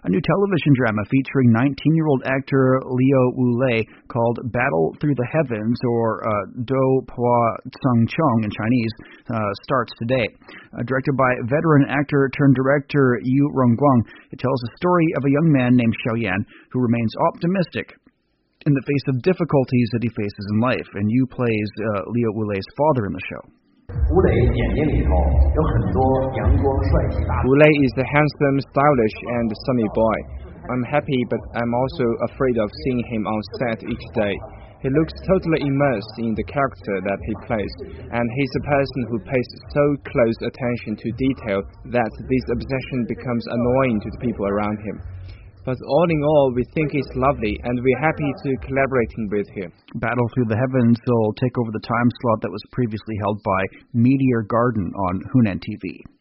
a new television drama featuring 19-year-old actor Liu Wulei called Battle Through the Heavens, or Dou Pua Tsung Chong in Chinese, starts today. Directed by veteran actor-turned-director Yu Rongguang, it tells the story of a young man named Xiao Yan who remains optimistic in the face of difficulties that he faces in life, and Yu plays Liu Wulei's father in the show. Wulei is a handsome, stylish, and sunny boy. I'm happy, but I'm also afraid of seeing him on set each day. He looks totally immersed in the character that he plays, and he's a person who pays so close attention to detail that this obsession becomes annoying to the people around him. But all in all, we think he's lovely, and we're happy to collaborating with him. Battle Through the Heavens will take over the time slot that was previously held by Meteor Garden on Hunan TV.